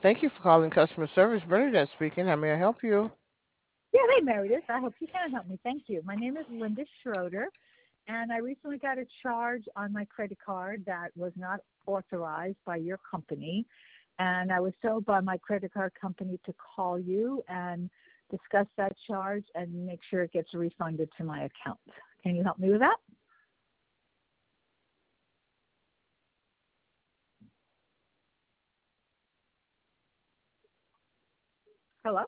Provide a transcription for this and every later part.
Thank you for calling customer service. Bernadette speaking. How may I help you? Yeah, hey Meredith. I hope you can help me. Thank you. My name is Linda Schroeder, and I recently got a charge on my credit card that was not authorized by your company. And I was told by my credit card company to call you and discuss that charge and make sure it gets refunded to my account. Can you help me with that? Hello?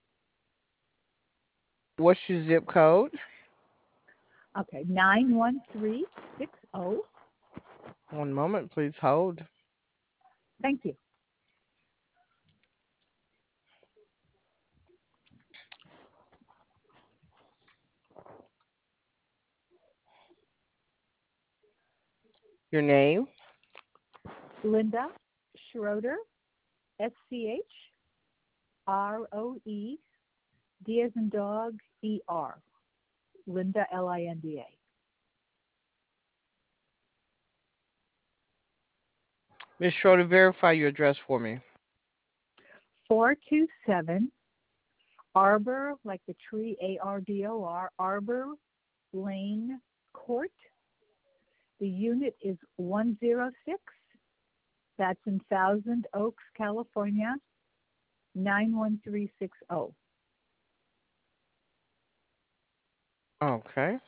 What's your zip code? Okay, 91360. One moment, please hold. Thank you. Your name? Linda Schroeder, SCHROE, D as in dog, ER. Linda, Linda. Miss Schroeder, verify your address for me. 427 Arbor, like the tree, ARDOR, Arbor Lane Court. The unit is 106. That's in Thousand Oaks, California, 91360. Okay.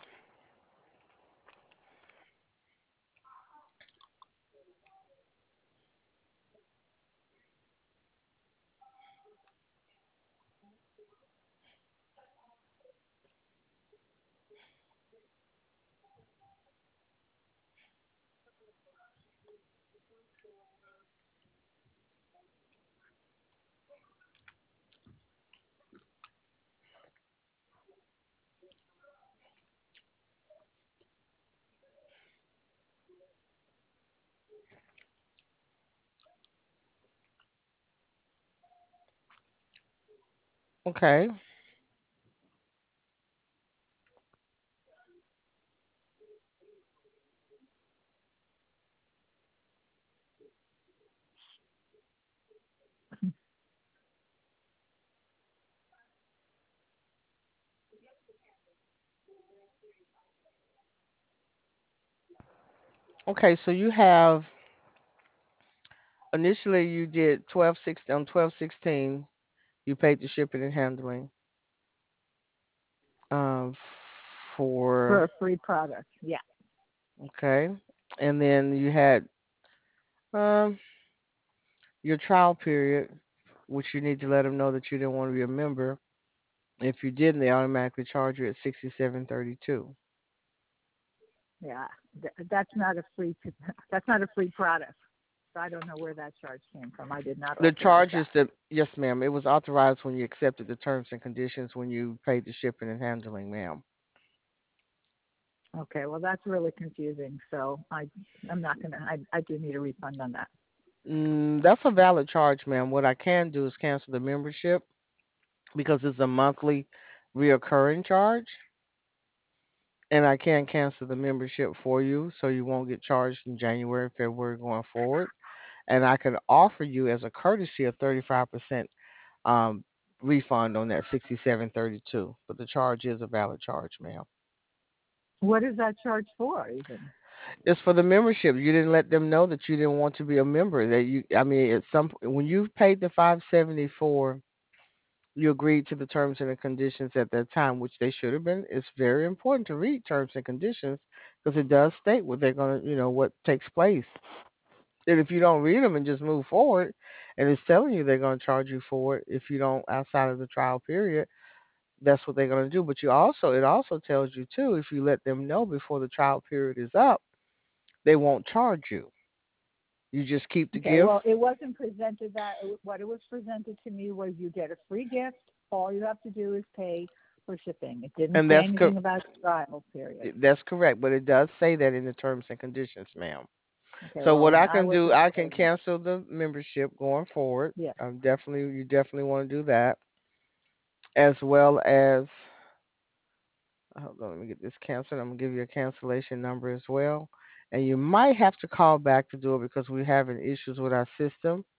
Okay. Okay, so you have initially you did 12/16 you paid the shipping and handling um for For a free product. Yeah. okay. And then you had um your trial period, which you need to let them know that you didn't want to be a member. If you didn't, they automatically charge you at 67.32. Yeah. That's not a free that's not a free product. So I don't know where that charge came from. I did not The authorize charge is that. the yes, ma'am. It was authorized when you accepted the terms and conditions when you paid the shipping and handling, ma'am. Okay, well that's really confusing. So I'm not gonna. I do need a refund on that. That's a valid charge, ma'am. What I can do is cancel the membership because it's a monthly reoccurring charge, and I can cancel the membership for you so you won't get charged in January, February going forward. And I can offer you as a courtesy a 35% um, refund on that 67.32. But the charge is a valid charge, ma'am. What is that charge for, even? It's for the membership. You didn't let them know that you didn't want to be a member. That you, I mean, at some when you paid the 574, you agreed to the terms and the conditions at that time, which they should have been. It's very important to read terms and conditions because it does state what they're gonna, what takes place. And if you don't read them and just move forward, and it's telling you they're gonna charge you for it if you don't outside of the trial period, that's what they're gonna do. But it also tells you too if you let them know before the trial period is up, they won't charge you. You just keep the Okay, gift, well, it wasn't presented that. What it was presented to me was you get a free gift. All you have to do is pay for shipping. It didn't and say anything about trial period. that's correct. But it does say that in the terms and conditions, ma'am. Okay, So well, what then I I can do, wasn't I aware can of that. cancel the membership going forward. Yeah. You definitely want to do that, as well as hold on, let me get this canceled. I'm gonna give you a cancellation number as well, and you might have to call back to do it because we're having issues with our system.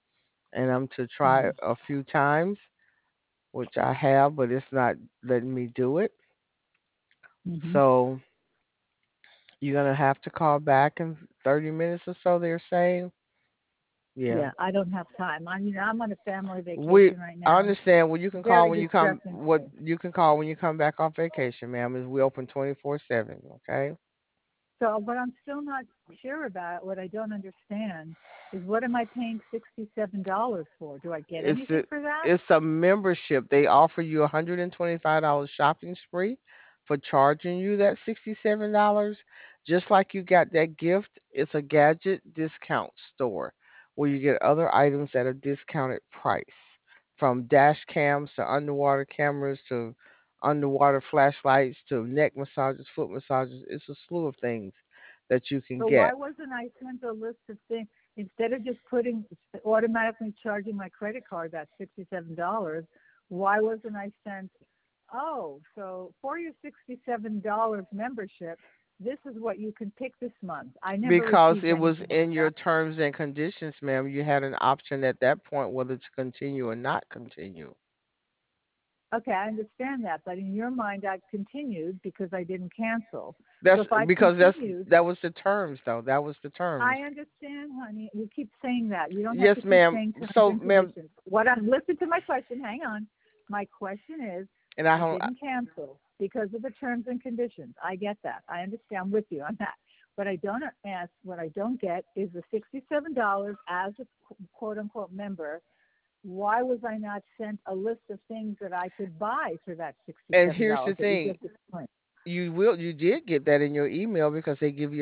and I'm to try Mhm. a few times, which I have, but it's not letting me do it. Mhm. So you're gonna have to call back in 30 minutes or so. They're saying, yeah. Yeah, I don't have time. I'm on a family We vacation right I now, and it's understand. Well, you can call very when you come. distressing to What me. you can call when you come back off vacation, ma'am. Is we open 24/7. Okay. So, what I'm still not sure about, what I don't understand, is what am I paying $67 for? Do I get It's a anything for that? it's a membership. They offer you $125 shopping spree for charging you that $67. Just like you got that gift, it's a gadget discount store where you get other items at a discounted price. From dash cams to underwater cameras to underwater flashlights to neck massages, foot massages. It's a slew of things that you can So why get. wasn't I sent a list of things instead of just putting automatically charging my credit card that $67? Why wasn't I sent? Oh, so for your $67 membership, this is what you can pick this month. I never Because received it was anything like in your that. terms and conditions, ma'am. You had an option at that point whether to continue or not continue. Okay, I understand that, but in your mind, I've continued because I didn't cancel. So That's if I've because continued, that was the terms though. That was the I terms. understand, honey. You keep saying that. You don't have to Yes, keep ma'am. saying terms So, and ma'am, conditions. What I'm listen to my question. Hang on. My question is, and I I don't. didn't cancel because of the terms and conditions. I get that. I understand. I'm with you on that. What I don't get is the $67 as a quote unquote member. Why was I not sent a list of things that I could buy for that And $67 here's the that you thing: just explained? you did get that in your email because they give you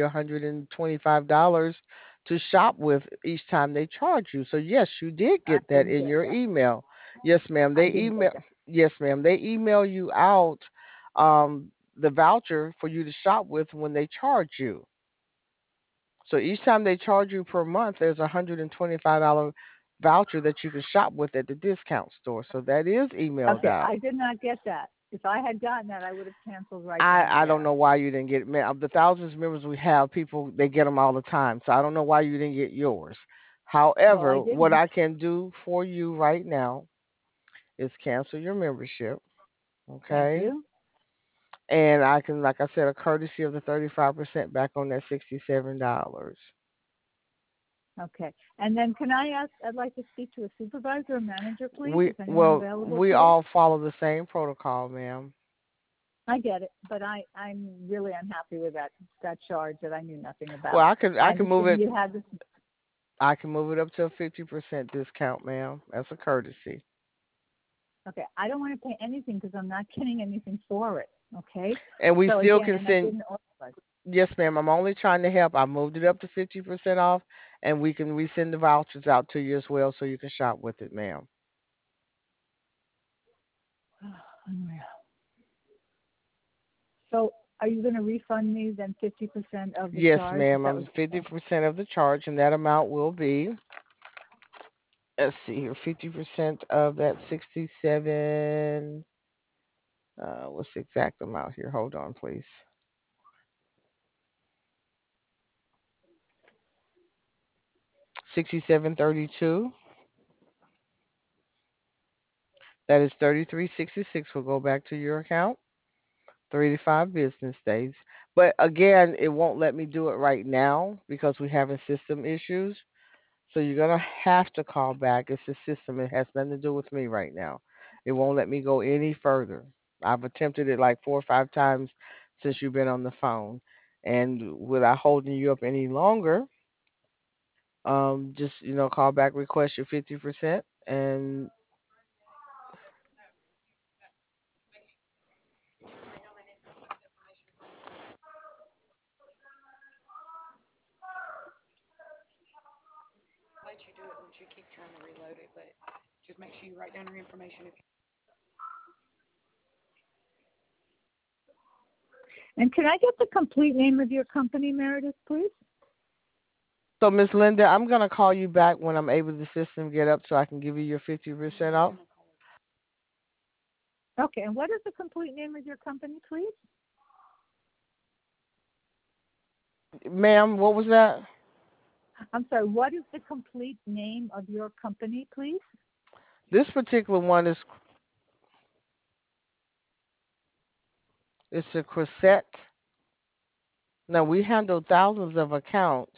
$125 to shop with each time they charge you. So yes, you did I get that didn't in get your that. email. Yes, ma'am. I didn't get that. Yes, ma'am. They email you out the voucher for you to shop with when they charge you. So each time they charge you per month, there's a $125 voucher that you can shop with at the discount store. So that is emailed Okay, out. I did not get that. If I had gotten that, I would have canceled right then and I don't there. know why you didn't get it. Man, of the thousands of members we have, people they get them all the time. So I don't know why you didn't get yours. Well, I However, what didn't. I can do for you right now is cancel your membership, Thank okay? you. And I can, like I said, a courtesy of the 35% back on that $67. Okay. And then can I ask, I'd like to speak to a supervisor or manager, please. We Is anyone well, available we today? all follow the same protocol, ma'am. I get it, but I'm really unhappy with that charge that I knew nothing Well, about. I I can move understand it. you had this. I can move it up to a 50% discount, ma'am. That's a courtesy. Okay, I don't want to pay anything because I'm not getting anything for it. Okay, And we so still again, can and I send. didn't authorize. Yes, ma'am. I'm only trying to help. I moved it up to 50% off, and we can resend the vouchers out to you as well, so you can shop with it, ma'am. So are you going to refund me then 50% of the Yes, charge if ma'am. that I'm was? 50% of the charge, and that amount will be. Let's see here. 50% of that 67. What's the exact amount here? Hold on, please. 6732. That is 3366. Will go back to your account. 3 to 5 business days. But again, it won't let me do it right now because we're having system issues. So you're gonna have to call back. It's the system. It has nothing to do with me right now. It won't let me go any further. I've attempted it like 4 or 5 times since you've been on the phone. And without holding you up any longer, just call back, request your 50%, and And can I get the complete name of your company, Meredith, please? so Miss Linda, I'm gonna call you back when I'm able to system get up so I can give you your 50% off. Okay, and what is the complete name of your company, please? Ma'am, what was that? I'm sorry, what is the complete name of your company, please? This particular one is a Crescent. Now we handle thousands of accounts.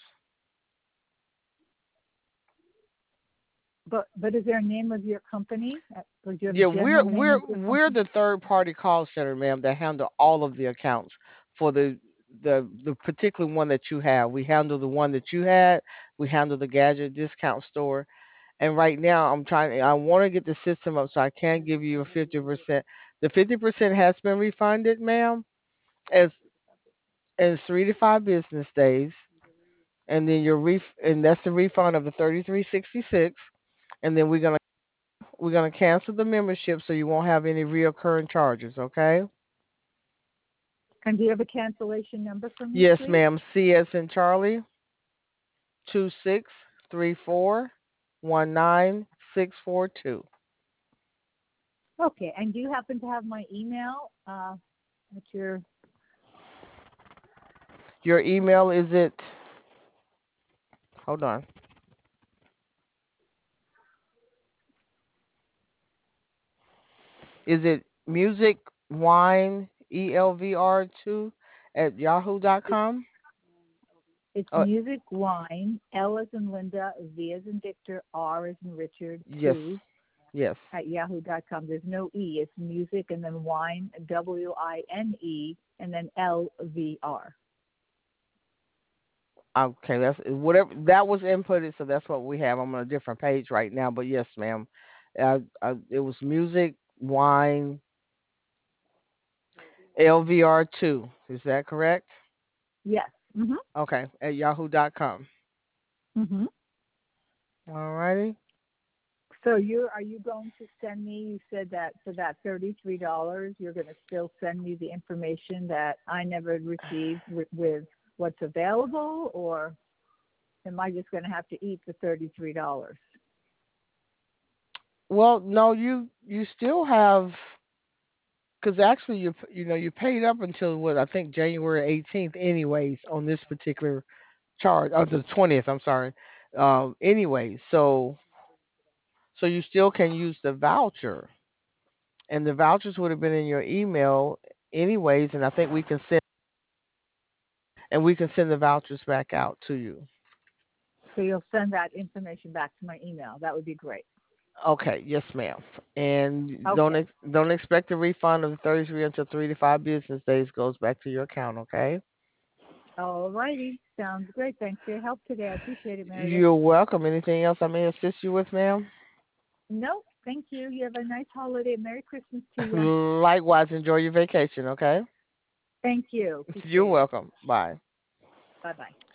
But is there a name of your company? Or do you have a Yeah, general name of your we're company? the third party call center, ma'am, that handle all of the accounts for the particular one that you have. We handle the one that you had. We handle the gadget discount store. And right now, I want to get the system up so I can give you a 50%. The 50% has been refunded, ma'am, as in 3 to 5 business days, and then and that's the refund of the 33.66, and then we're gonna cancel the membership so you won't have any reoccurring charges. Okay? And do you have a cancellation number for me, Yes, please? ma'am. C as in Charlie, 263419 642. Okay. And do you happen to have my email at your Your email is it? Hold on. Is it music wine ELVR2 at yahoo.com? it's music wine, L as in Linda, V as in Victor, R as in Richard, Yes. two Yes. at yahoo.com. There's no E. It's music and then wine, WINE, and then LVR. Okay, that's whatever that was inputted, so that's what we have. I'm on a different page right now, but yes, ma'am. It was music wine LVR2. Is that correct? Yes. Okay, at yahoo.com. Mm-hmm. Alrighty. So are you going to send me? You said that for that $33, you're going to still send me the information that I never received with what's available, or am I just going to have to eat the $33? Well, no, you still have because actually you paid up until what I think January 18th, anyways, on this particular charge, the 20th. I'm sorry. Anyway, so you still can use the voucher, and the vouchers would have been in your email anyways, and I think we can send the vouchers back out to you. So you'll send that information back to my email. That would be great. Okay, yes, ma'am. And Okay. don't expect a refund of the 33 until 3 to 5 business days goes back to your account. Okay. All righty. Sounds great. Thanks for your help today. I appreciate it, Meredith. You're welcome. Anything else I may assist you with, ma'am? Nope. Thank you. You have a nice holiday. Merry Christmas to you. Likewise, enjoy your vacation. Okay. Thank you. You're Appreciate it. welcome. Bye. Bye bye.